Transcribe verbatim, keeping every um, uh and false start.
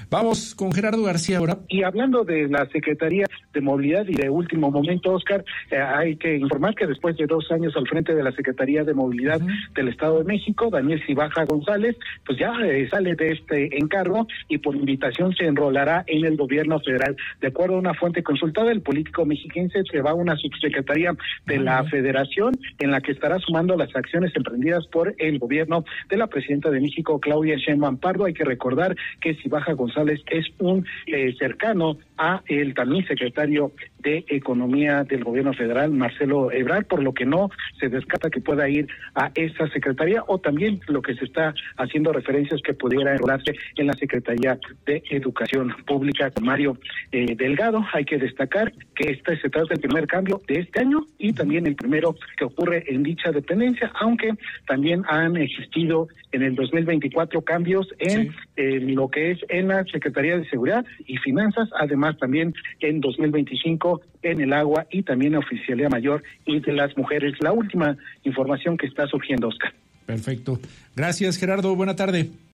Vamos con Gerardo García ahora. Y hablando de la Secretaría de Movilidad y de último momento, Oscar, eh, hay que informar que después de dos años al frente de la Secretaría de Movilidad uh-huh. del Estado de México, Daniel Cibaja González, pues ya eh, sale de este encargo y por invitación se enrolará en el gobierno federal. De acuerdo a una fuente consultada, el político mexiquense se va a una subsecretaría de uh-huh. la Federación en la que estará sumando las acciones emprendidas por el gobierno de la presidenta de México, Claudia Sheinbaum Pardo. Hay que recordar que Cibaja González es un eh, cercano a el también secretario de Economía del gobierno federal, Marcelo Ebrard, por lo que no se descarta que pueda ir a esa secretaría, o también lo que se está haciendo referencia es que pudiera enrolarse en la Secretaría de Educación Pública con Mario eh, Delgado. Hay que destacar que este se trata del primer cambio de este año y también el primero que ocurre en dicha dependencia, aunque también han existido en el dos mil veinticuatro cambios en sí. eh, lo que es en la Secretaría de Seguridad y Finanzas, además también en dos mil veinticinco en el agua y también la Oficialía Mayor y de las Mujeres. La última información que está surgiendo, Oscar. Perfecto. Gracias, Gerardo. Buena tarde.